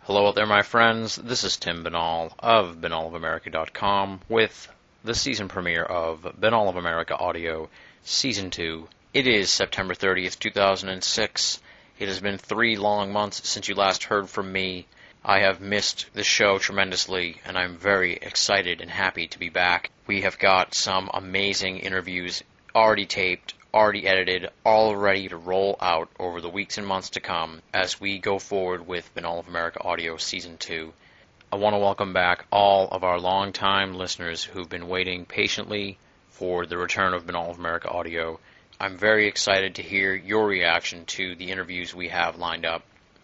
Hello out there, my friends. This is Tim Binnall of BinnallofAmerica.com with the season premiere of Binnall of America Audio Season 2. It is September 30th, 2006. It has been 3 long months since you last heard from me. I have missed the show tremendously, and I'm very excited and happy to be back. We have got some amazing interviews already taped, already edited, all ready to roll out over the weeks and months to come as we go forward with Binnall of America Audio Season 2. I want to welcome back all of our longtime listeners who've been waiting patiently for the return of Binnall of America Audio. I'm very excited to hear your reaction to the interviews we have lined up.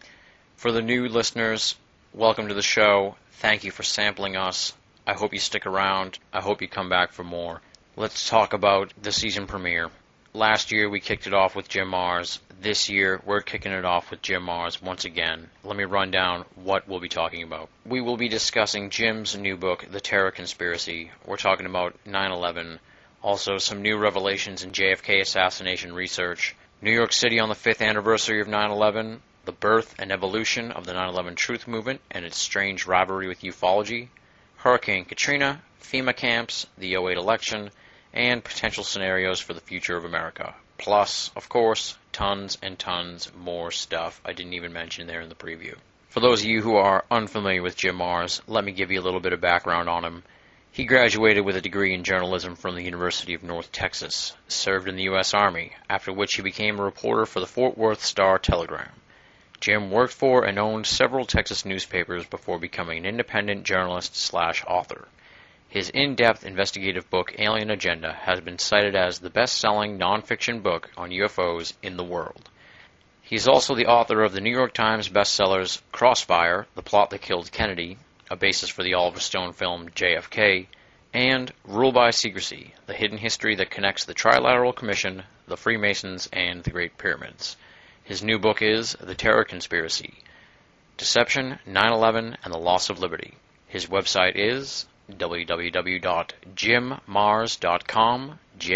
For the new listeners, welcome to the show. Thank you for sampling us. I hope you stick around. I hope you come back for more. Let's talk about the season premiere. Last year we kicked it off with Jim Marrs. This year we're kicking it off with Jim Marrs once again. Let me run down what we'll be talking about. We will be discussing Jim's new book, The Terror Conspiracy. We're talking about 9/11. Also some new revelations in JFK assassination research. New York City on the 5th anniversary of 9/11. The birth and evolution of the 9/11 truth movement and its strange rivalry with ufology. Hurricane Katrina, FEMA camps, the '08 election, and potential scenarios for the future of America. Plus, of course, tons and tons more stuff I didn't even mention there in the preview. For those of you who are unfamiliar with Jim Marrs, let me give you a little bit of background on him. He graduated with a degree in journalism from the University of North Texas, served in the U.S. Army, after which he became a reporter for the Fort Worth Star-Telegram. Jim worked for and owned several Texas newspapers before becoming an independent journalist/author. His in-depth investigative book, Alien Agenda, has been cited as the best-selling nonfiction book on UFOs in the world. He is also the author of the New York Times bestsellers Crossfire, The Plot That Killed Kennedy, a basis for the Oliver Stone film JFK, and Rule by Secrecy, the hidden history that connects the Trilateral Commission, the Freemasons, and the Great Pyramids. His new book is The Terror Conspiracy, Deception, 9/11, and the Loss of Liberty. His website is www.jimmarrs.com,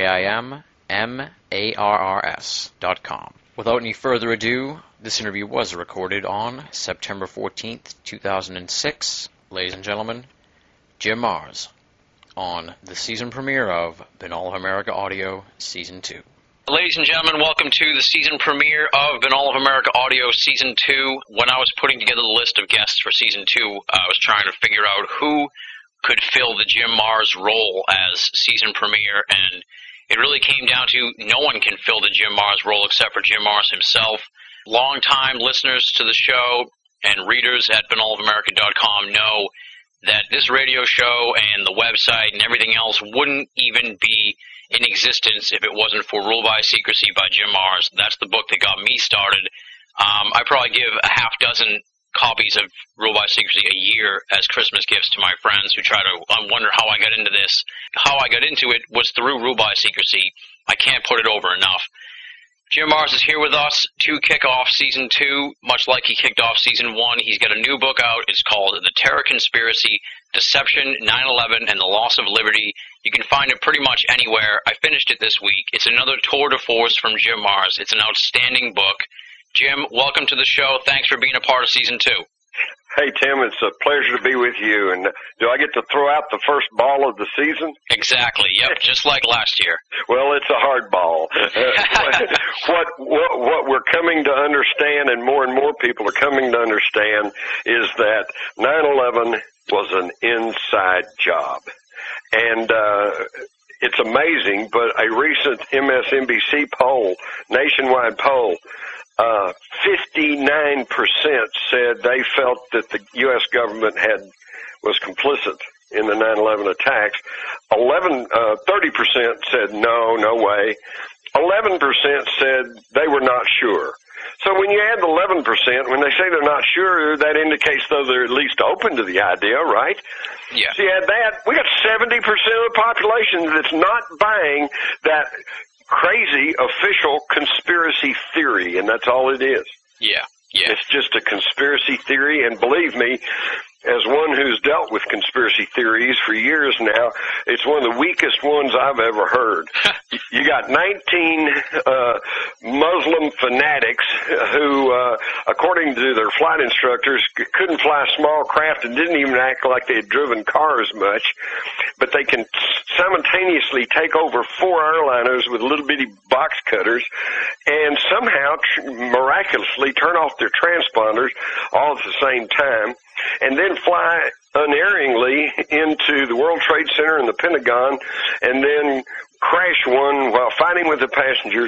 JIMMARRS.com. Without any further ado, this interview was recorded on September 14th, 2006. Ladies and gentlemen, Jim Marrs on the season premiere of Binnall of America Audio Season 2. Ladies and gentlemen, welcome to the season premiere of Binnall of America Audio Season 2. When I was putting together the list of guests for Season 2, I was trying to figure out who could fill the Jim Marrs role as season premiere, and it really came down to no one can fill the Jim Marrs role except for Jim Marrs himself. Long-time listeners to the show and readers at BinnallofAmerica.com know that this radio show and the website and everything else wouldn't even be in existence if it wasn't for Rule by Secrecy by Jim Marrs. That's the book that got me started. I probably give a half dozen copies of Rule by Secrecy a year as Christmas gifts to my friends who try to wonder how I got into this. How I got into it was through Rule by Secrecy. I can't put it over enough. Jim Marrs is here with us to kick off Season 2, much like he kicked off Season 1. He's got a new book out. It's called The Terror Conspiracy, Deception, 9/11, and the Loss of Liberty. You can find it pretty much anywhere. I finished it this week. It's another tour de force from Jim Marrs. It's an outstanding book. Jim, welcome to the show. Thanks for being a part of Season 2. Hey, Tim, it's a pleasure to be with you. And do I get to throw out the first ball of the season? Exactly. Yep, just like last year. Well, it's a hard ball. What we're coming to understand, and more people are coming to understand, is that 9/11 was an inside job. And it's amazing, but a recent MSNBC poll, nationwide poll, 59% said they felt that the U.S. government was complicit in the 9/11 attacks. 30% said no way. 11% said they were not sure. So when you add the 11%, when they say they're not sure, that indicates though they're at least open to the idea, right? Yeah. So you add that, we got 70% of the population that's not buying that crazy official conspiracy theory, and that's all it is. Yeah. It's just a conspiracy theory, and believe me, as one who's dealt with conspiracy theories for years now, it's one of the weakest ones I've ever heard. You got 19 Muslim fanatics who, according to their flight instructors, couldn't fly small craft and didn't even act like they had driven cars much, but they can simultaneously take over 4 airliners with little bitty box cutters and somehow miraculously turn off their transponders all at the same time, and then fly unerringly into the World Trade Center and the Pentagon, and then crash one while fighting with the passengers,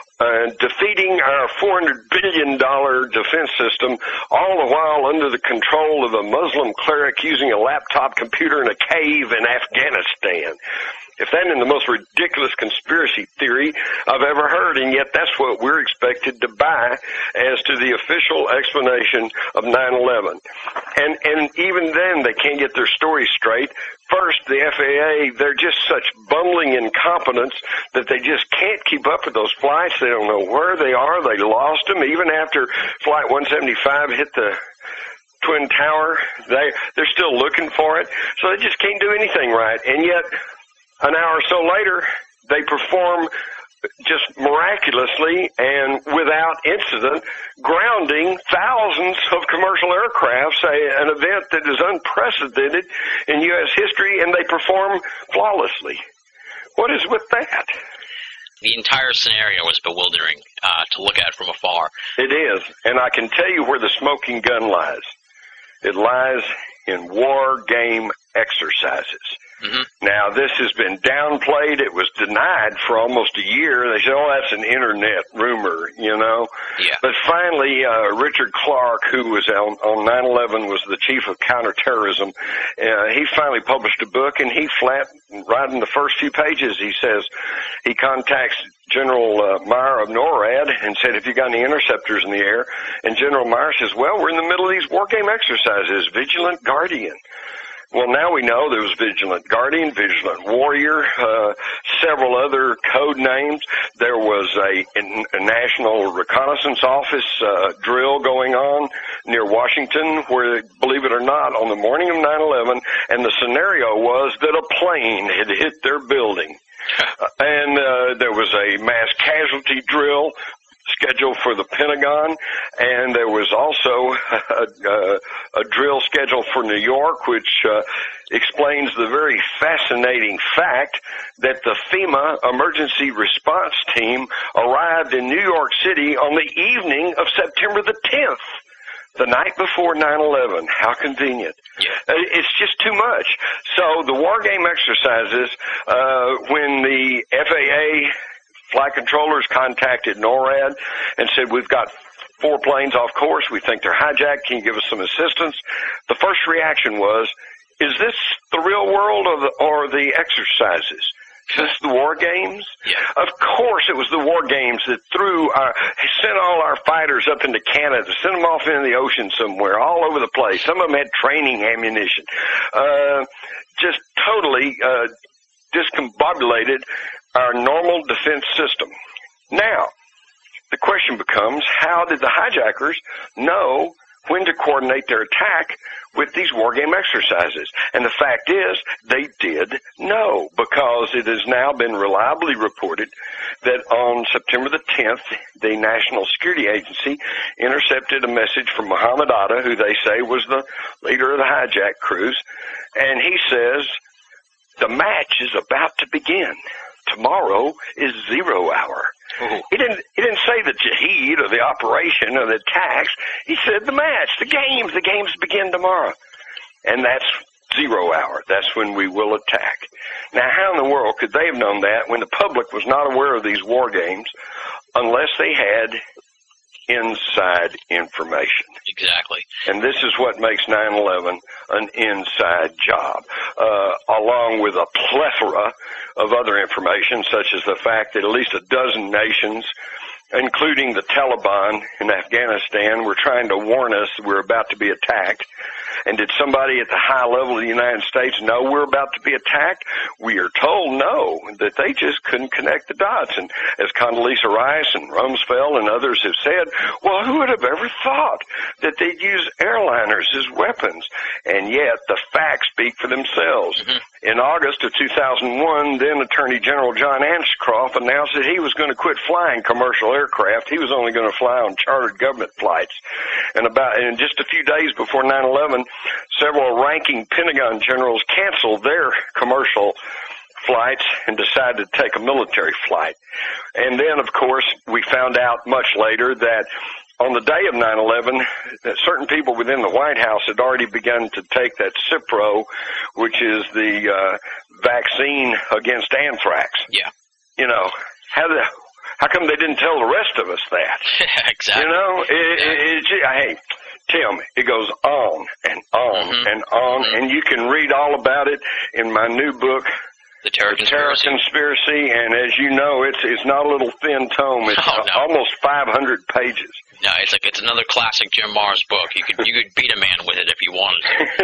defeating our $400 billion defense system, all the while under the control of a Muslim cleric using a laptop computer in a cave in Afghanistan. If that isn't the most ridiculous conspiracy theory I've ever heard, and yet that's what we're expected to buy as to the official explanation of 9/11. And even then, they can't get their story straight. First, the FAA, they're just such bumbling incompetence that they just can't keep up with those flights. They don't know where they are. They lost them. Even after Flight 175 hit the Twin Tower, they're still looking for it. So they just can't do anything right. And yet, an hour or so later, they perform just miraculously and without incident, grounding thousands of commercial aircraft, an event that is unprecedented in U.S. history, and they perform flawlessly. What is with that? The entire scenario is bewildering to look at from afar. It is, and I can tell you where the smoking gun lies. It lies in war game exercises. Mm-hmm. Now, this has been downplayed. It was denied for almost a year. They said, oh, that's an internet rumor, you know. Yeah. But finally, Richard Clark, who was on 9/11, was the chief of counterterrorism. He finally published a book, and he right in the first few pages, he says, he contacts General Meyer of NORAD and said, have you got any interceptors in the air? And General Meyer says, well, we're in the middle of these war game exercises, Vigilant Guardian. Well, now we know there was Vigilant Guardian, Vigilant Warrior, several other code names. There was a National Reconnaissance Office drill going on near Washington where, believe it or not, on the morning of 9/11, and the scenario was that a plane had hit their building. And there was a mass casualty drill scheduled for the Pentagon, and there was also a drill scheduled for New York, which explains the very fascinating fact that the FEMA emergency response team arrived in New York City on the evening of September the 10th. The night before 9/11. How convenient. Yeah. It's just too much. So the war game exercises, when the FAA flight controllers contacted NORAD and said, we've got 4 planes off course. We think they're hijacked. Can you give us some assistance? The first reaction was, is this the real world or the exercises? Is this the war games? Yeah. Of course it was the war games that sent all our fighters up into Canada, sent them off into the ocean somewhere, all over the place. Some of them had training ammunition. Just totally discombobulated our normal defense system. Now, the question becomes, how did the hijackers know when to coordinate their attack with these war game exercises? And the fact is, they did know, because it has now been reliably reported that on September the 10th, the National Security Agency intercepted a message from Mohammed Atta, who they say was the leader of the hijack crews, and he says, the match is about to begin. Tomorrow is 0 hour. Oh. He didn't say the jihad or the operation or the attacks. He said the match, the games begin tomorrow. And that's 0 hour. That's when we will attack. Now, how in the world could they have known that when the public was not aware of these war games unless they had inside information? Exactly. And this is what makes 9/11 an inside job, along with a plethora of other information, such as the fact that at least a dozen nations, including the Taliban in Afghanistan, were trying to warn us we're about to be attacked. And did somebody at the high level of the United States know we're about to be attacked? We are told no, that they just couldn't connect the dots. And as Condoleezza Rice and Rumsfeld and others have said, well, who would have ever thought that they'd use airliners as weapons? And yet the facts speak for themselves. In August of 2001, then Attorney General John Ashcroft announced that he was going to quit flying commercial aircraft. He was only going to fly on chartered government flights. And just a few days before 9/11, several ranking Pentagon generals canceled their commercial flights and decided to take a military flight. And then, of course, we found out much later that on the day of 9/11, certain people within the White House had already begun to take that Cipro, which is the vaccine against anthrax. Yeah. You know, how come they didn't tell the rest of us that? Exactly. You know, hey, Tim, it goes on and on and on, and you can read all about it in my new book, The Terror Conspiracy, and as you know, it's not a little thin tome. It's almost 500 pages. No, it's another classic Jim Marrs book. You could beat a man with it if you wanted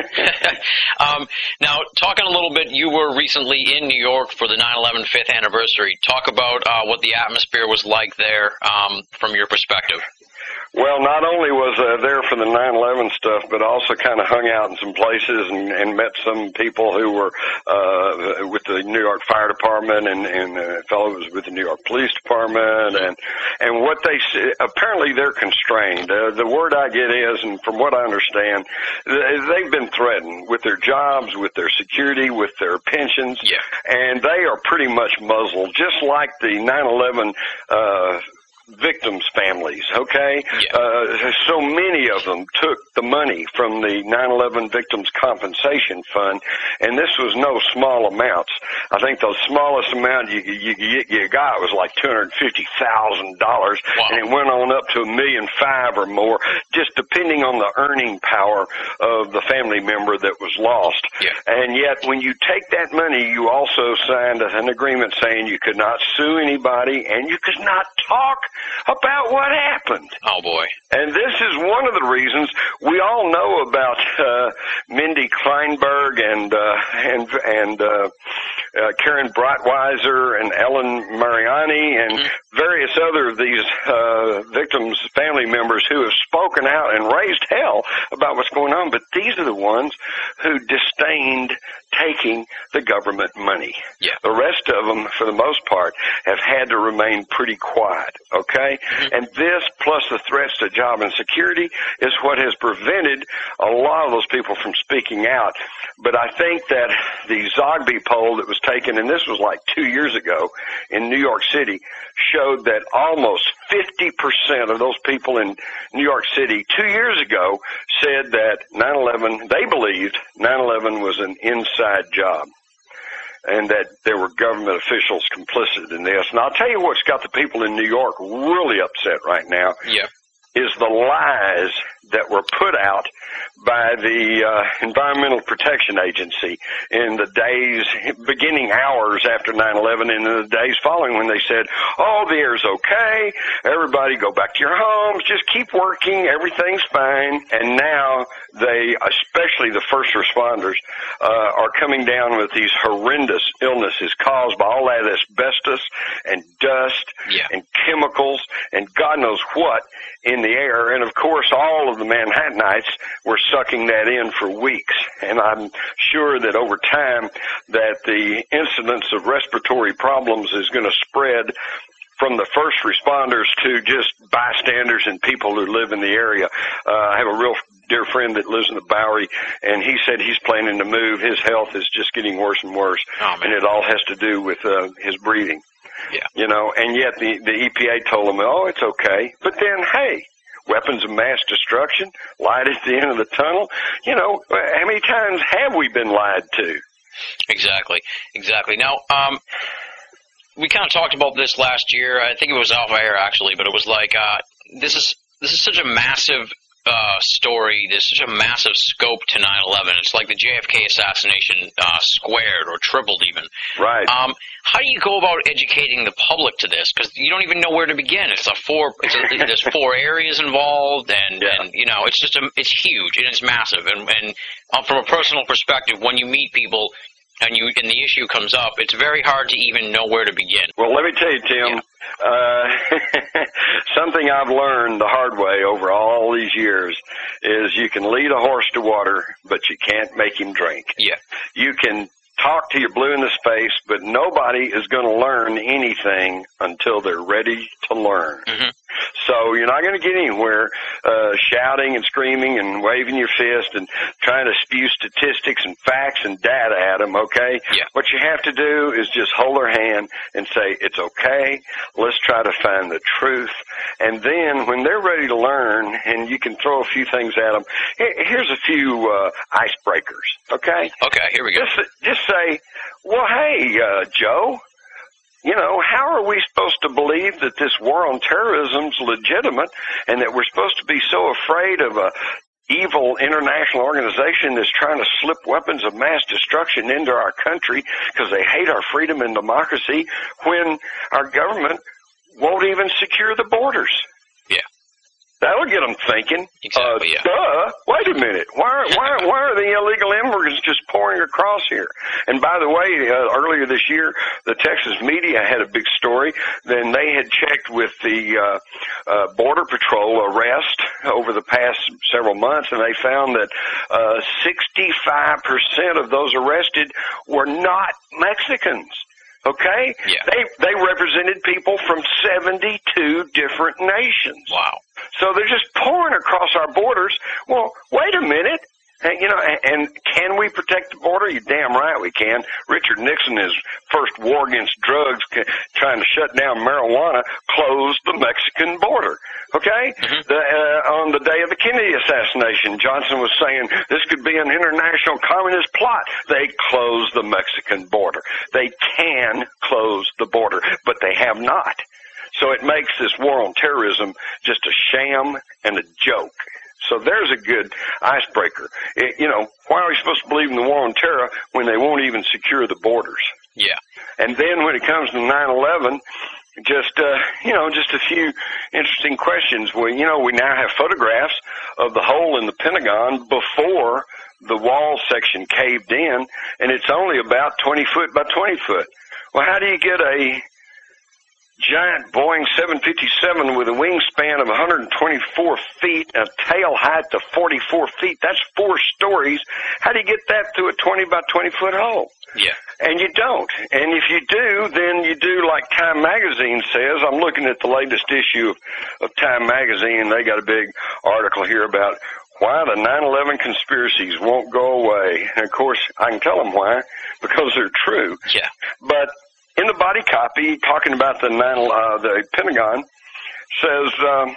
to. Now, talking a little bit, you were recently in New York for the 9/11 5th anniversary. Talk about what the atmosphere was like there from your perspective. Well, not only was I there for the 9/11 stuff, but also kind of hung out in some places and met some people who were with the New York Fire Department and a fellow who was with the New York Police Department, and what they apparently they're constrained. The word I get is, and from what I understand, they've been threatened with their jobs, with their security, with their pensions, and they are pretty much muzzled, just like the 9/11 victims' families, okay? So many of them took the money from the 9/11 Victims Compensation Fund, and this was no small amounts. I think the smallest amount you got was like $250,000, and it went on up to $1.5 million or more, just depending on the earning power of the family member that was lost. And yet, when you take that money, you also signed an agreement saying you could not sue anybody, and you could not talk about what happened. Oh, boy. And this is one of the reasons we all know about Mindy Kleinberg and Karen Breitweiser and Ellen Mariani and various other of these victims' family members who have spoken out and raised hell about what's going on. But these are the ones who disdained taking the government money. The rest of them, for the most part, have had to remain pretty quiet, okay? And this, plus the threats to job and security, is what has prevented a lot of those people from speaking out. But I think that the Zogby poll that was taken, and this was like 2 years ago in New York City, showed that almost 50% of those people in New York City 2 years ago said that 9/11, they believed 9/11 was an inside job, and that there were government officials complicit in this. And I'll tell you what's got the people in New York really upset right now is the lies that were put out by the Environmental Protection Agency in the days, beginning hours after 9/11 and in the days following, when they said, oh, the air's okay, everybody go back to your homes, just keep working, everything's fine. And now they, especially the first responders, are coming down with these horrendous illnesses caused by all that asbestos and dust and chemicals and God knows what in the air. And of course, all of the Manhattanites were sucking that in for weeks. And I'm sure that over time that the incidence of respiratory problems is going to spread from the first responders to just bystanders and people who live in the area. I have a real dear friend that lives in the Bowery, and he said he's planning to move. His health is just getting worse and worse, and it all has to do with his breathing. You know, and yet the EPA told him, oh, it's okay. But then, hey, weapons of mass destruction, light at the end of the tunnel. You know, how many times have we been lied to? Exactly. Now, we kind of talked about this last year. I think it was off air, actually, but it was like, this is such a massive story. There's such a massive scope to 9/11. It's like the JFK assassination squared or tripled even. Right. How do you go about educating the public to this? Because you don't even know where to begin. There's 4 areas involved, and you know, it's huge and it's massive. And from a personal perspective, when you meet people and the issue comes up, it's very hard to even know where to begin. Well, let me tell you, Tim, something I've learned the hard way over all these years is you can lead a horse to water, but you can't make him drink. Yeah. You can talk till you're blue in the face, but nobody is going to learn anything until they're ready to learn. Mm-hmm. So you're not going to get anywhere shouting and screaming and waving your fist and trying to spew statistics and facts and data at them, okay? Yeah. What you have to do is just hold their hand and say, it's okay, let's try to find the truth. And then when they're ready to learn and you can throw a few things at them, here's a few icebreakers, okay? Okay, here we go. Just say, well, hey, Joe, you know, how are we supposed to believe that this war on terrorism's legitimate and that we're supposed to be so afraid of a evil international organization that's trying to slip weapons of mass destruction into our country because they hate our freedom and democracy when our government won't even secure the borders? Yeah. That'll get them thinking. Exactly, yeah. Duh. Wait a minute. Why are the illegal immigrants just pouring across here? And by the way, earlier this year, the Texas media had a big story. Then they had checked with the Border Patrol arrest over the past several months, and they found that 65% of those arrested were not Mexicans. Okay? Yeah. They represented people from 72 different nations. Wow. So they're just pouring across our borders. Well, wait a minute. And, you know, and can we protect the border? You're damn right we can. Richard Nixon, his first war against drugs, trying to shut down marijuana, closed the Mexican border. Okay? Mm-hmm. On the day of the Kennedy assassination, Johnson was saying this could be an international communist plot. They closed the Mexican border. They can close the border, but they have not. So it makes this war on terrorism just a sham and a joke. So there's a good icebreaker. You know, why are we supposed to believe in the war on terror when they won't even secure the borders? Yeah. And then when it comes to 9/11, just a few interesting questions. Well, you know, we now have photographs of the hole in the Pentagon before the wall section caved in, and it's only about 20 foot by 20 foot. Well, how do you get a giant Boeing 757 with a wingspan of 124 feet, a tail height of 44 feet? That's 4 stories. How do you get that through a 20 by 20 foot hole? Yeah. And you don't. And if you do, then you do like Time Magazine says. I'm looking at the latest issue of Time Magazine. They got a big article here about why the 9/11 conspiracies won't go away. And of course, I can tell them why, because they're true. Yeah. But in the body copy, talking about the Pentagon, says,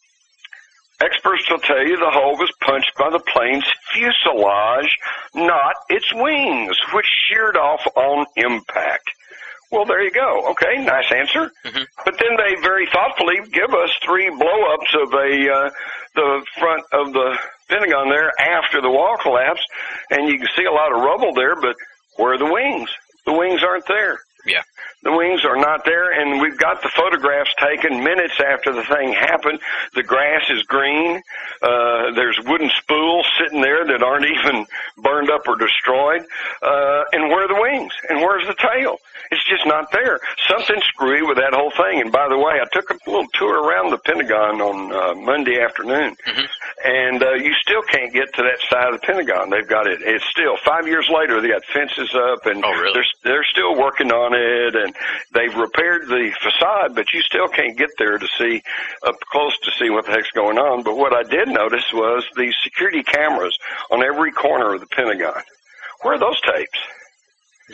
experts will tell you the hole was punched by the plane's fuselage, not its wings, which sheared off on impact. Well, there you go. Okay, nice answer. Mm-hmm. But then they very thoughtfully give us 3 blow-ups of the front of the Pentagon there after the wall collapse, and you can see a lot of rubble there, but where are the wings? The wings aren't there. Yeah. The wings are not there, and we've got the photographs taken minutes after the thing happened. The grass is green. There's wooden spools sitting there that aren't even burned up or destroyed. And where are the wings? And where's the tail? It's just not there. Something's screwy with that whole thing. And by the way, I took a little tour around the Pentagon on Monday afternoon, and you still can't get to that side of the Pentagon. They've got it. It's still 5 years later. They got fences up, and they're still working on it, and they've repaired the facade, but you still can't get there to see up close to see what the heck's going on. But what I did notice was the security cameras on every corner of the Pentagon. Where are those tapes? Yeah.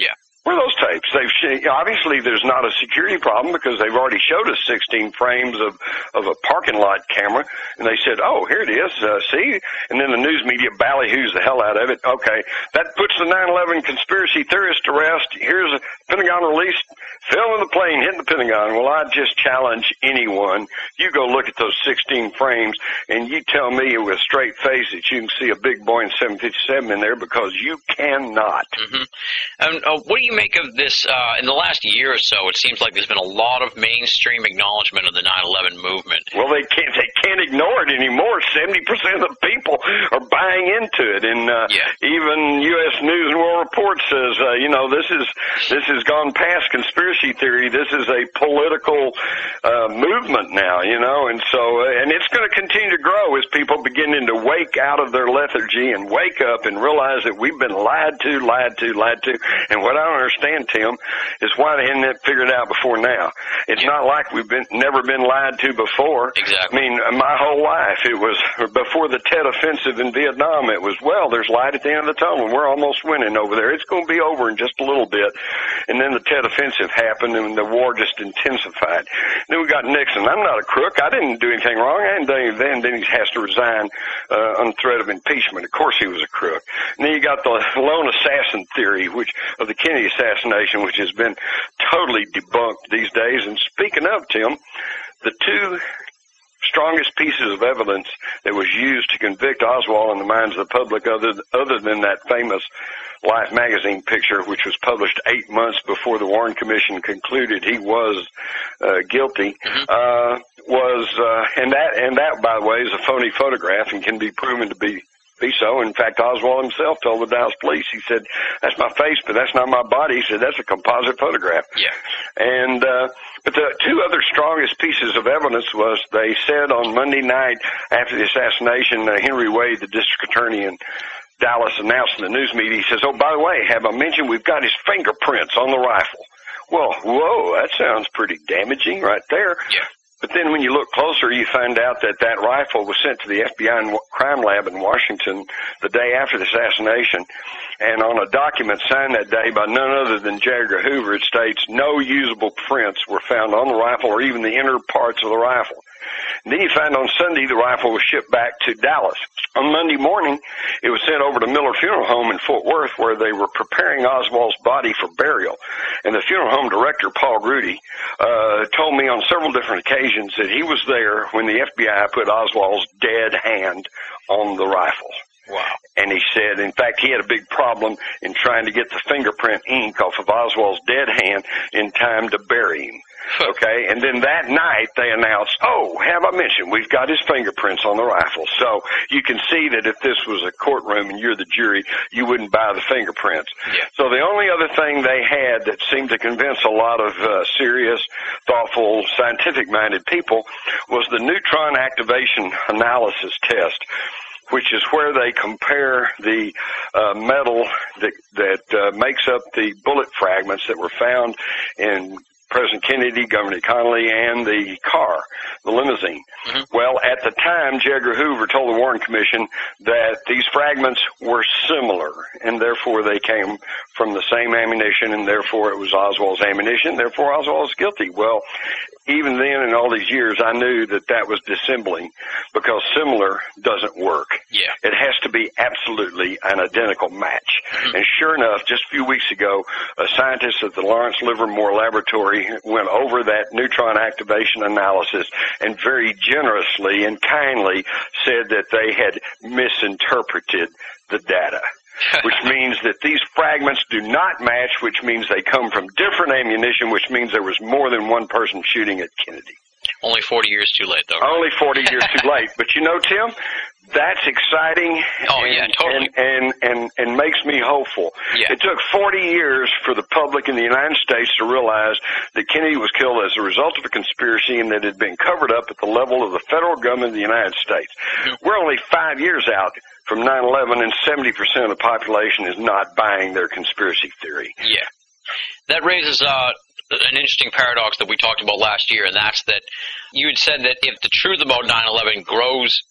Where are those tapes? Obviously there's not a security problem because they've already showed us 16 frames of a parking lot camera, and they said, oh, here it is, see? And then the news media ballyhoos the hell out of it. Okay, that puts the 9/11 conspiracy theorist to rest. Here's a Pentagon release, film of the plane hitting the Pentagon. Well, I just challenge anyone. You go look at those 16 frames, and you tell me with a straight face that you can see a big Boeing 757 in there, because you cannot. Mm-hmm. What do you make of this? In the last year or so, it seems like there's been a lot of mainstream acknowledgement of the 9/11 movement. Well, they can't ignore it anymore. 70% of the people are buying into it, and even U.S. News and World Report says, this has gone past conspiracy theory. This is a political movement now, and so and it's going to continue to grow as people beginning to wake out of their lethargy and wake up and realize that we've been lied to. And what I don't understand, Tim, is why they hadn't figured it out before now. It's not like we've never been lied to before. Exactly. I mean, my whole life, it was before the Tet Offensive in Vietnam, it was, well, there's light at the end of the tunnel. We're almost winning over there. It's going to be over in just a little bit. And then the Tet Offensive happened, and the war just intensified. Then we got Nixon. I'm not a crook. I didn't do anything wrong. I didn't do anything. Then he has to resign on threat of impeachment. Of course he was a crook. And then you got the lone assassin theory, of the Kennedy assassination, which has been totally debunked these days. And speaking of, Tim, the two strongest pieces of evidence that was used to convict Oswald in the minds of the public, other than that famous Life magazine picture, which was published 8 months before the Warren Commission concluded he was guilty, and that, by the way, is a phony photograph and can be proven to be so. In fact, Oswald himself told the Dallas police, he said, that's my face, but that's not my body. He said, that's a composite photograph. Yeah. And, but the two other strongest pieces of evidence was they said on Monday night after the assassination, Henry Wade, the district attorney in Dallas, announced in the news media, he says, oh, by the way, have I mentioned we've got his fingerprints on the rifle? Well, whoa, that sounds pretty damaging right there. Yeah. But then when you look closer, you find out that that rifle was sent to the FBI crime lab in Washington the day after the assassination. And on a document signed that day by none other than J. Edgar Hoover, it states no usable prints were found on the rifle or even the inner parts of the rifle. And then you find on Sunday the rifle was shipped back to Dallas. On Monday morning, it was sent over to Miller Funeral Home in Fort Worth, where they were preparing Oswald's body for burial. And the funeral home director, Paul Grudy, told me on several different occasions that he was there when the FBI put Oswald's dead hand on the rifle. Wow. And he said, in fact, he had a big problem in trying to get the fingerprint ink off of Oswald's dead hand in time to bury him. Okay, and then that night they announced, oh, have I mentioned, we've got his fingerprints on the rifle. So you can see that if this was a courtroom and you're the jury, you wouldn't buy the fingerprints. Yeah. So the only other thing they had that seemed to convince a lot of serious, thoughtful, scientific-minded people was the neutron activation analysis test, which is where they compare the metal that makes up the bullet fragments that were found in President Kennedy, Governor Connally, and the car, the limousine. Mm-hmm. Well, at the time, J. Edgar Hoover told the Warren Commission that these fragments were similar, and therefore they came from the same ammunition, and therefore it was Oswald's ammunition, therefore Oswald was guilty. Well, even then, in all these years, I knew that that was dissembling, because similar doesn't work. Yeah. It has to be absolutely an identical match. Mm-hmm. And sure enough, just a few weeks ago, a scientist at the Lawrence Livermore Laboratory went over that neutron activation analysis and very generously and kindly said that they had misinterpreted the data. Which means that these fragments do not match, which means they come from different ammunition, which means there was more than one person shooting at Kennedy. Only 40 years too late, though. Right? Only 40 years too late. But you know, Tim, that's exciting. Oh, yeah, totally. And makes me hopeful. Yeah. It took 40 years for the public in the United States to realize that Kennedy was killed as a result of a conspiracy and that it had been covered up at the level of the federal government of the United States. Mm-hmm. We're only 5 years out from 9/11, and 70% of the population is not buying their conspiracy theory. Yeah. That raises an interesting paradox that we talked about last year, and that's that you had said that if the truth about 9/11 grows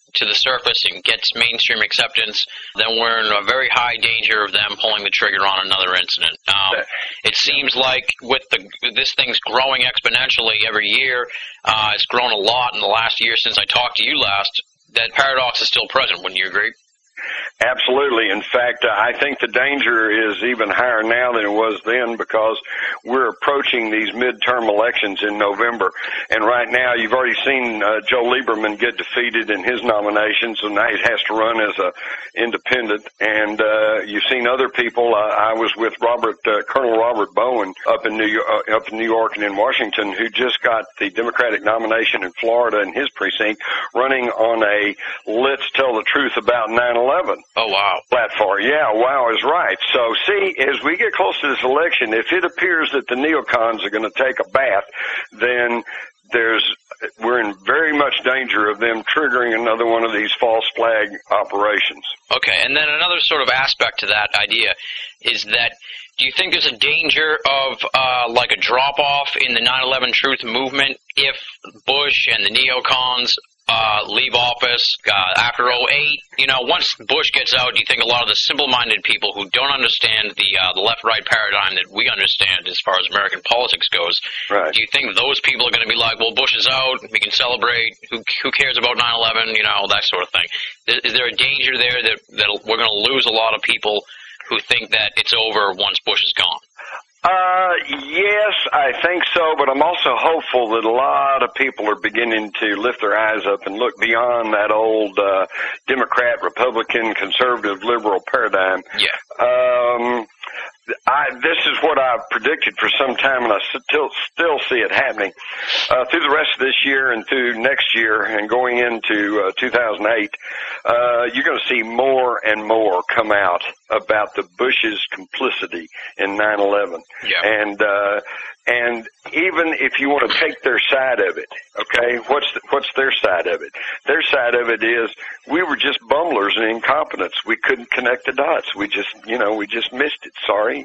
to the surface and gets mainstream acceptance, then we're in a very high danger of them pulling the trigger on another incident. It seems like with this thing's growing exponentially every year, it's grown a lot in the last year since I talked to you last, that paradox is still present. Wouldn't you agree? Absolutely. In fact, I think the danger is even higher now than it was then, because we're approaching these midterm elections in November. And right now, you've already seen Joe Lieberman get defeated in his nomination, so now he has to run as a independent. And you've seen other people. I was with Colonel Robert Bowen up in New York and in Washington, who just got the Democratic nomination in Florida in his precinct, running on a "Let's Tell the Truth About 9/11" Oh, wow. platform. Yeah, wow is right. So, see, as we get close to this election, if it appears that the neocons are going to take a bath, then we're in very much danger of them triggering another one of these false flag operations. Okay, and then another sort of aspect to that idea is that, do you think there's a danger of like a drop-off in the 9/11 truth movement if Bush and the neocons leave office after 2008? You know, once Bush gets out, do you think a lot of the simple-minded people who don't understand the left-right paradigm that we understand as far as American politics goes, right, do you think those people are going to be like, well, Bush is out, we can celebrate, who cares about 9/11, you know, that sort of thing? Is there a danger there that we're going to lose a lot of people who think that it's over once Bush is gone? Yes, I think so, but I'm also hopeful that a lot of people are beginning to lift their eyes up and look beyond that old Democrat, Republican, conservative, liberal paradigm. Yeah. This is what I've predicted for some time, and I still see it happening. Through the rest of this year and through next year and going into 2008, you're going to see more and more come out about the Bush's complicity in 9/11. Yeah. And even if you want to take their side of it, okay, what's their side of it? Their side of it is we were just bumblers and incompetents. We couldn't connect the dots. We just missed it. Sorry,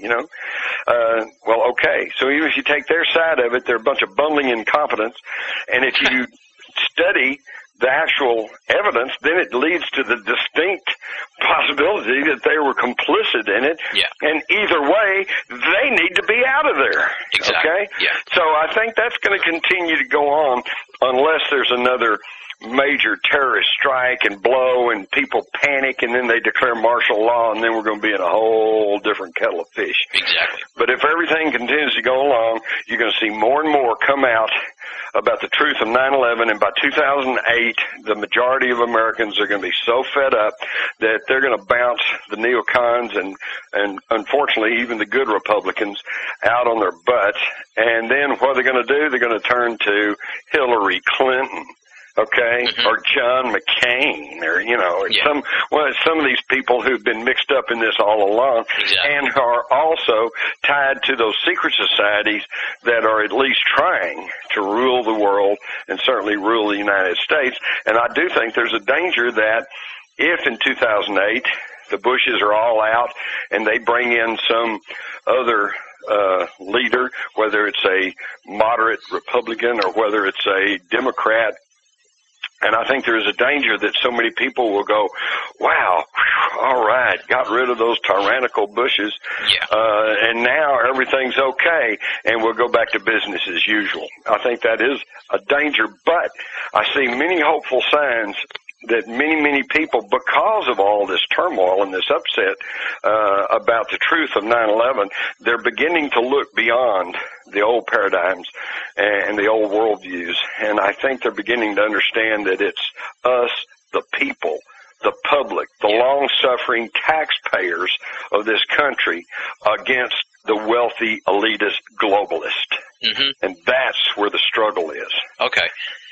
well, okay. So even if you take their side of it, they're a bunch of bumbling incompetents. And if you study the actual evidence, then it leads to the distinct possibility that they were complicit in it. Yeah. And either way, they need to be out of there. Exactly. Okay? Yeah. So I think that's going to continue to go on unless there's another major terrorist strike and blow and people panic and then they declare martial law, and then we're going to be in a whole different kettle of fish. Exactly. But if everything continues to go along, you're going to see more and more come out about the truth of 9/11, and by 2008, the majority of Americans are going to be so fed up that they're going to bounce the neocons and unfortunately even the good Republicans out on their butts. And then what they're going to do, they're going to turn to Hillary Clinton. Okay, mm-hmm. or John McCain, or yeah. some of these people who've been mixed up in this all along, exactly. and are also tied to those secret societies that are at least trying to rule the world and certainly rule the United States. And I do think there's a danger that if in 2008 the Bushes are all out and they bring in some other leader, whether it's a moderate Republican or whether it's a Democrat. And I think there is a danger that so many people will go, wow, all right, got rid of those tyrannical Bushes, yeah. And now everything's okay, and we'll go back to business as usual. I think that is a danger, but I see many hopeful signs that many people, because of all this turmoil and this upset about the truth of 9/11, they're beginning to look beyond the old paradigms and the old worldviews. And I think they're beginning to understand that it's us, the people, the public, the long-suffering taxpayers of this country against the wealthy, elitist, globalist. Mm-hmm. And that's where the struggle is. Okay.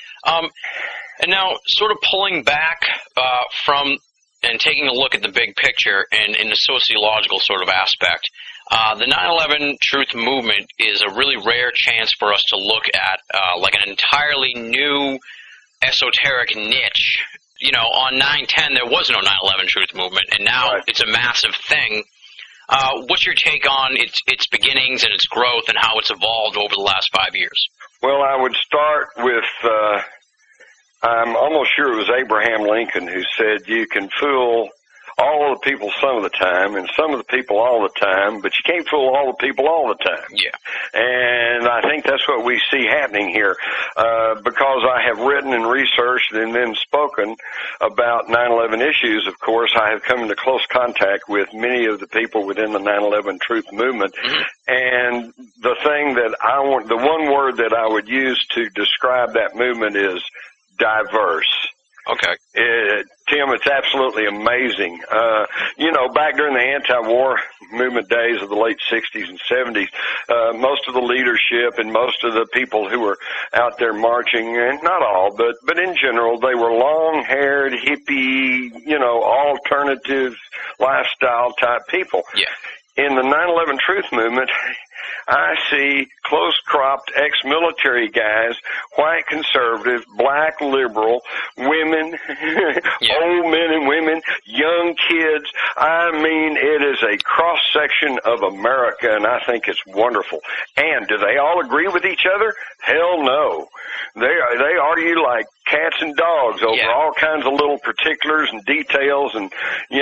And now, sort of pulling back from and taking a look at the big picture and in the sociological sort of aspect, the 9/11 truth movement is a really rare chance for us to look at like an entirely new esoteric niche. You know, on 9/10 there was no 9/11 truth movement, and now right. It's a massive thing. What's your take on its beginnings and its growth and how it's evolved over the last 5 years? Well, I would start with I'm almost sure it was Abraham Lincoln who said you can fool all of the people some of the time and some of the people all the time, but you can't fool all the people all the time. Yeah. And I think that's what we see happening here, because I have written and researched and then spoken about 9/11 issues. Of course, I have come into close contact with many of the people within the 9/11 Truth Movement, and the thing that the one word that I would use to describe that movement is diverse. Okay. Tim, it's absolutely amazing. Back during the anti-war movement days of the late 60s and 70s, most of the leadership and most of the people who were out there marching, and not all, but in general, they were long-haired, hippie, alternative lifestyle type people. Yeah. In the 9/11 Truth Movement, I see close-cropped ex-military guys, white conservative, black liberal, women, old men and women, young kids. I mean, it is a cross-section of America, and I think it's wonderful. And do they all agree with each other? Hell no. They argue like cats and dogs over all kinds of little particulars and details and,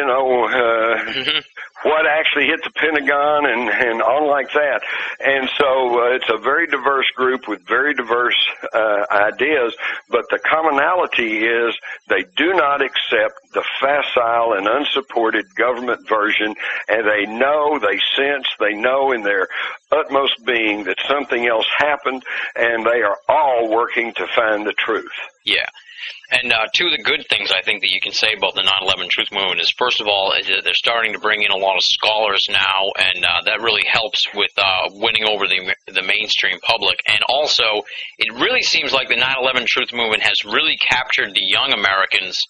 what actually hit the Pentagon and on like that. And so it's a very diverse group with very diverse ideas, but the commonality is they do not accept the facile and unsupported government version, and they sense, they know in their utmost being that something else happened, and they are all working to find the truth. Yeah. And two of the good things I think that you can say about the 9/11 Truth Movement is, first of all, they're starting to bring in a lot of scholars now, and that really helps with winning over the mainstream public. And also, it really seems like the 9/11 Truth Movement has really captured the young Americans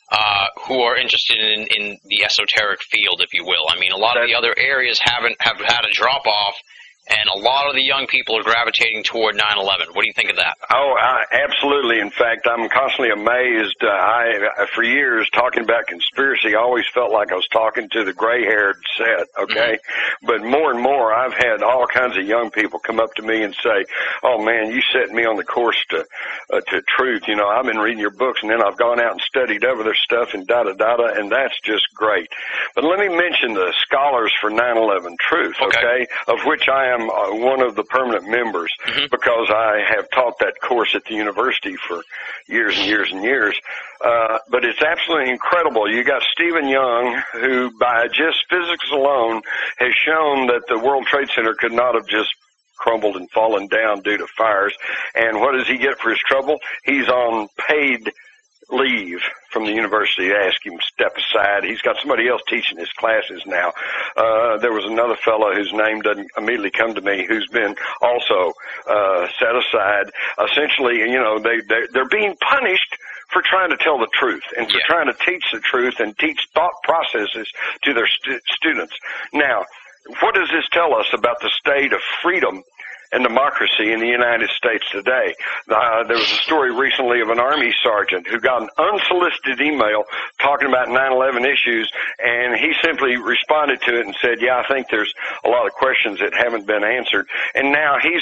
who are interested in the esoteric field, if you will. I mean, a lot of the other areas have had a drop-off, and a lot of the young people are gravitating toward 9/11. What do you think of that? Oh, absolutely. In fact, I'm constantly amazed. For years, talking about conspiracy, I always felt like I was talking to the gray-haired set, okay? Mm-hmm. But more and more, I've had all kinds of young people come up to me and say, oh, man, you set me on the course to truth. I've been reading your books, and then I've gone out and studied other stuff and da-da-da-da, and that's just great. But let me mention the Scholars for 9/11 Truth, okay? Of which I am one of the permanent members, because I have taught that course at the university for years and years and years. But it's absolutely incredible. You got Stephen Young, who by just physics alone has shown that the World Trade Center could not have just crumbled and fallen down due to fires. And what does he get for his trouble? He's on paid leave from the university. They ask him to step aside. He's got somebody else teaching his classes now. There was another fellow whose name doesn't immediately come to me, who's been also set aside. Essentially, they're being punished for trying to tell the truth and for trying to teach the truth and teach thought processes to their students. Now, what does this tell us about the state of freedom and democracy in the United States today? There was a story recently of an Army sergeant who got an unsolicited email talking about 9/11 issues, and he simply responded to it and said, I think there's a lot of questions that haven't been answered. And now he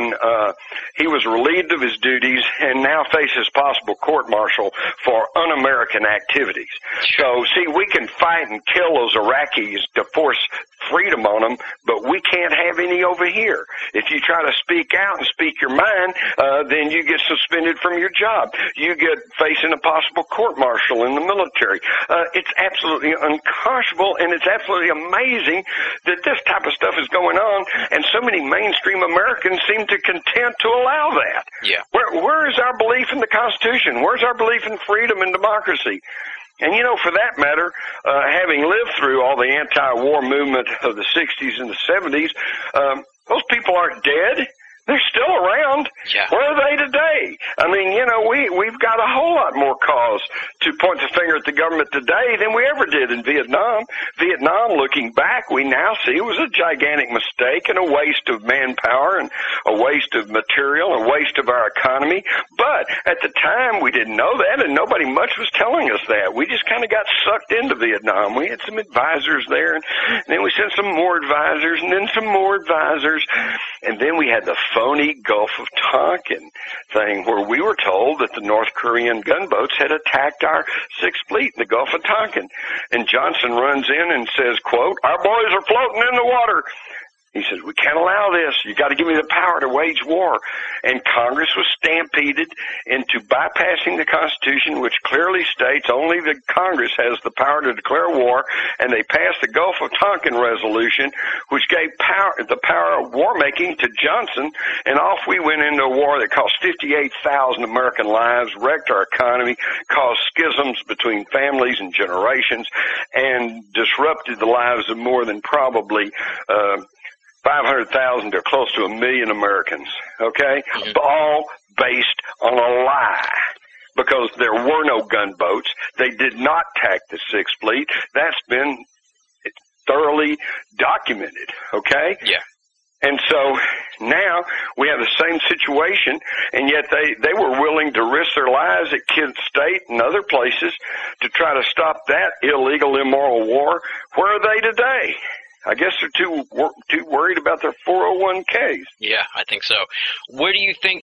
was relieved of his duties and now faces possible court-martial for un-American activities. So, see, we can fight and kill those Iraqis to force freedom on them, but we can't have any over here. If you try to speak out and speak your mind, then you get suspended from your job. You get facing a possible court-martial in the military. It's absolutely unconscionable, and it's absolutely amazing that this type of stuff is going on, and so many mainstream Americans seem to content to allow that. Yeah. Where is our belief in the Constitution? Where's our belief in freedom and democracy? And, for that matter, having lived through all the anti-war movement of the 60s and the 70s, those people aren't dead. They're still around. Yeah. Where are they today? I mean, we've got a whole lot more cause to point the finger at the government today than we ever did in Vietnam. Vietnam, looking back, we now see was a gigantic mistake and a waste of manpower and a waste of material, a waste of our economy. But at the time, we didn't know that, and nobody much was telling us that. We just kind of got sucked into Vietnam. We had some advisors there, and then we sent some more advisors, and then some more advisors, and then we had the phony Gulf of Tonkin thing where we were told that the North Korean gunboats had attacked our Sixth Fleet in the Gulf of Tonkin. And Johnson runs in and says, quote, "Our boys are floating in the water." He says, "We can't allow this. You got to give me the power to wage war." And Congress was stampeded into bypassing the Constitution, which clearly states only the Congress has the power to declare war. And they passed the Gulf of Tonkin resolution, which gave the power of war making to Johnson. And off we went into a war that cost 58,000 American lives, wrecked our economy, caused schisms between families and generations, and disrupted the lives of more than probably 500,000 to close to 1 million Americans, okay? Mm-hmm. All based on a lie, because there were no gunboats. They did not attack the Sixth Fleet. That's been thoroughly documented, okay? Yeah. And so now we have the same situation, and yet they were willing to risk their lives at Kent State and other places to try to stop that illegal, immoral war. Where are they today? I guess they're too worried about their 401ks. Yeah, I think so. Where do you think